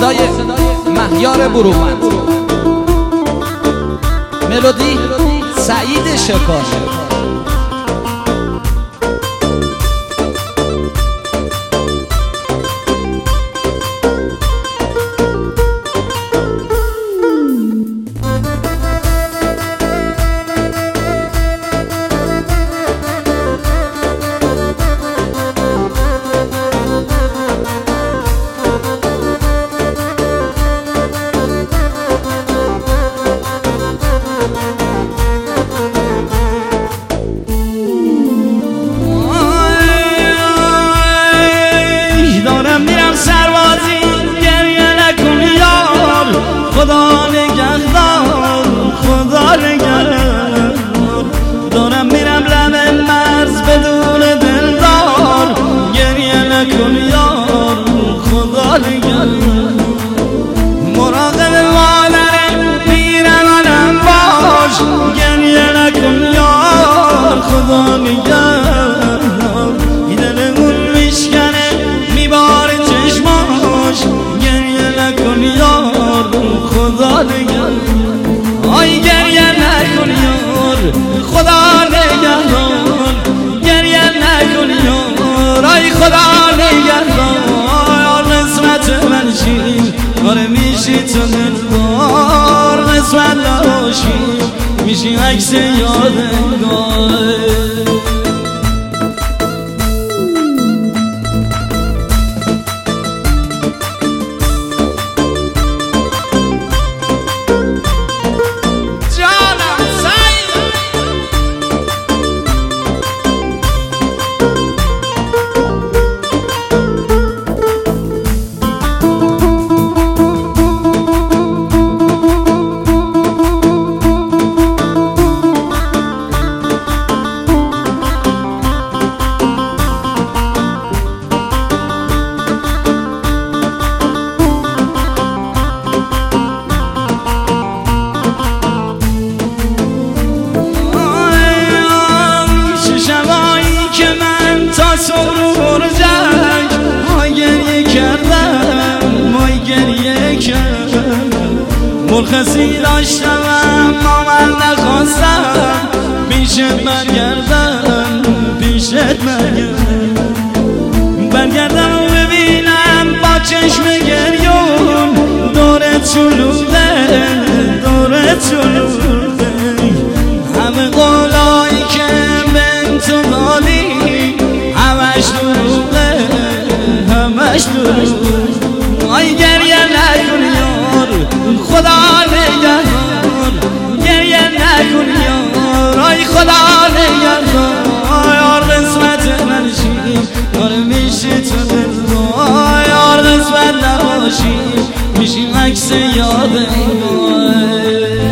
صدای مهیار برومند، ملودی سعید شکار. خدا نگهدار، خدا نگهدار. دارم میرم لب مرز بدون دلدار، گریه نکن یار، خدا نگهدار. مراقب مادرم پیرمنم باش، گریه نکن یار، خدا نگهدار. دلمون میشکنه میباره چشماش، گریه نکن یار، خدا نگهدار. آی گریه نکن یار، خدا نگهدار. گریه نکن یار، آی خدا نگهدار. قسمت من شی آره میشی تو دلدار، قسمت نباشی میشی عکس یادگار. مرخصی داشتم اما من نخواستم پیشت برگردم، پیشت برگردم و ببینم با چشم گریون دورت شلوده، دورت شلوده. همه قولایی که به تو دادی همش دروغه، همش دروغه. آی گریه نکن یار، خدا نگهدار. گریه نکن یار، آی خدا نگهدار. یار قسمت من شی آره میشی تو دلدار، یار قسمت نباشی میشی عکس یادگار.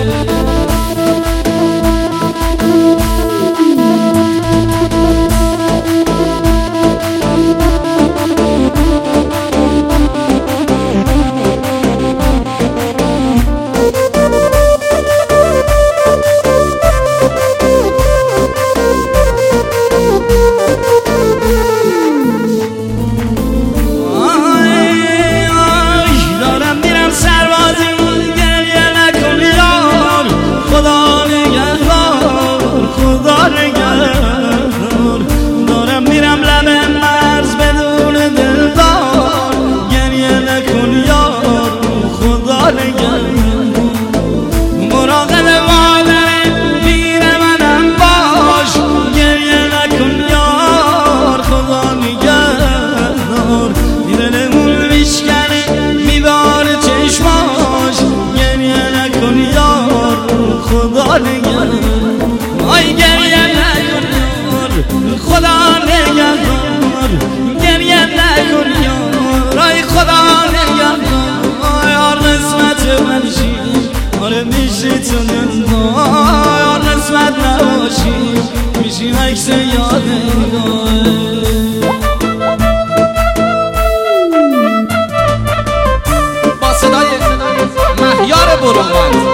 دارم میرم لب مرز بدون دلدار، گریه نکن یار، خدا نگهدار. مراقب مادرم پیرمنم باش، گریه نکن یار، خدا نگهدار. دلمون میشکنه میباره چشماش، گریه نکن یار، خدا نگهدار. آی گریه نکن یار، خدا نگهدار. گریه نکن یار، آی خدا نگهدار. یار قسمت من شی آره میشی تو دلدار، یار قسمت نباشی میشی عکس یادگار. با صدای مهیار برومند.